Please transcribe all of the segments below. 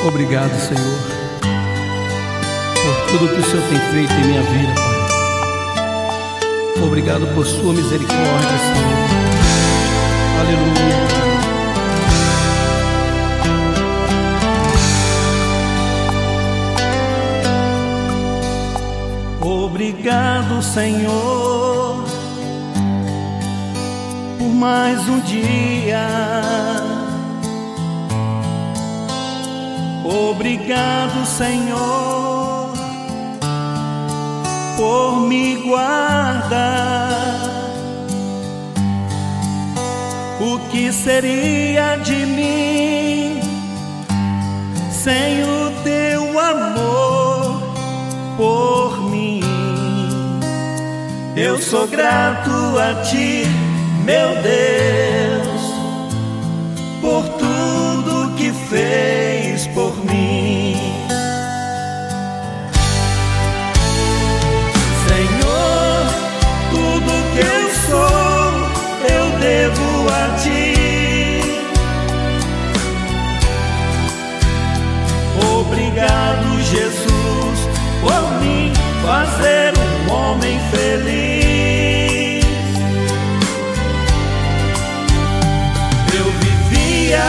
Obrigado, Senhor, por tudo que o Senhor tem feito em minha vida, Pai. Obrigado por sua misericórdia, Senhor. Aleluia. Obrigado, Senhor, por mais um dia. Obrigado, Senhor, por me guardar. O que seria de mim sem o teu amor por mim? Eu sou grato a ti, meu Deus, por tudo que fez por mim. Senhor, tudo que eu sou, eu devo a ti. Obrigado, Jesus, por mim fazer um homem feliz. Eu vivia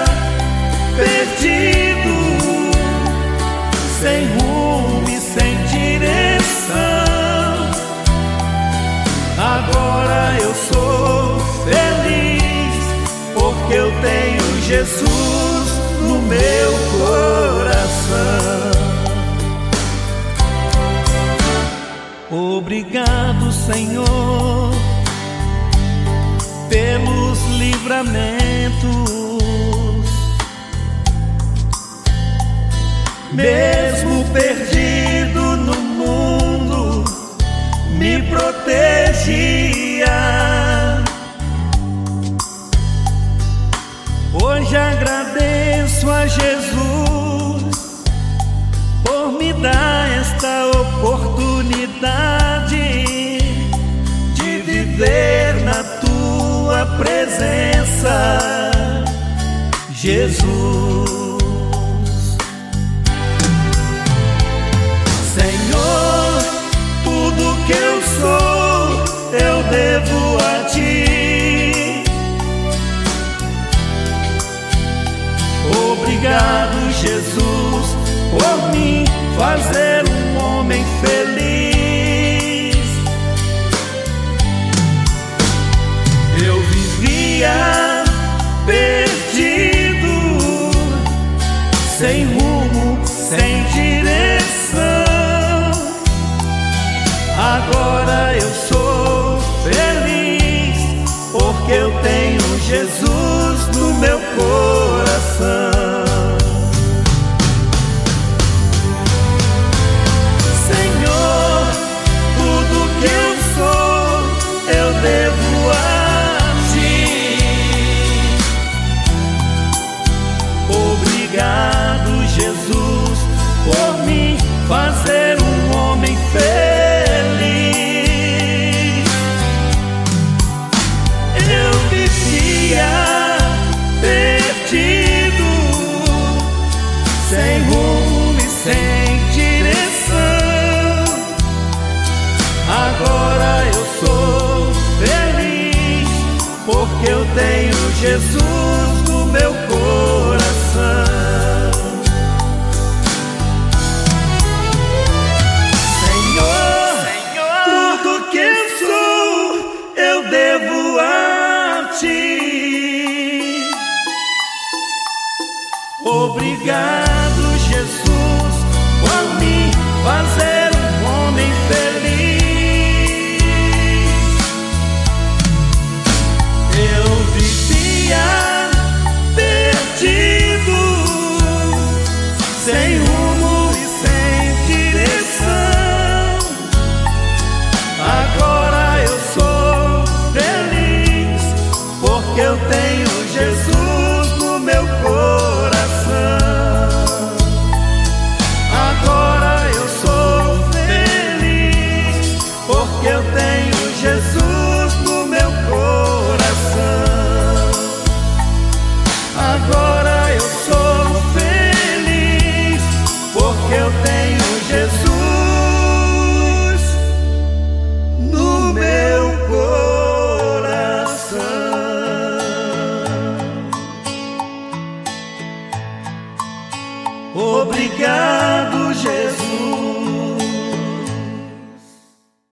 perdido, sem rumo e sem direção. Agora eu sou feliz, porque eu tenho Jesus no meu coração. Obrigado, Senhor, pelos livramentos. Mesmo perdido no mundo, me protegia. Hoje agradeço a Jesus por me dar esta oportunidade de viver na tua presença, Jesus. Senhor, tudo que eu sou, eu devo a ti. Obrigado, Jesus, por mim fazer um homem feliz. Eu vivia perdido, sem rumo, sem direção. Agora eu sou feliz, porque eu tenho Jesus no meu coração. Senhor, tudo que eu sou, eu devo a ti. Obrigado, Jesus, por me fazer um homem feliz. Eu vivia perdido, sem rumo e sem direção. Agora eu sou feliz, porque eu tenho Jesus no meu coração. Obrigado, Jesus, por me fazer um homem feliz. Eu vivia perdido, sem rumo e sem direção. Agora eu sou feliz, porque eu tenho Jesus no meu coração. Agora eu sou feliz, porque eu tenho Jesus no meu coração. Agora eu sou feliz, eu tenho Jesus no meu coração. Obrigado, Jesus.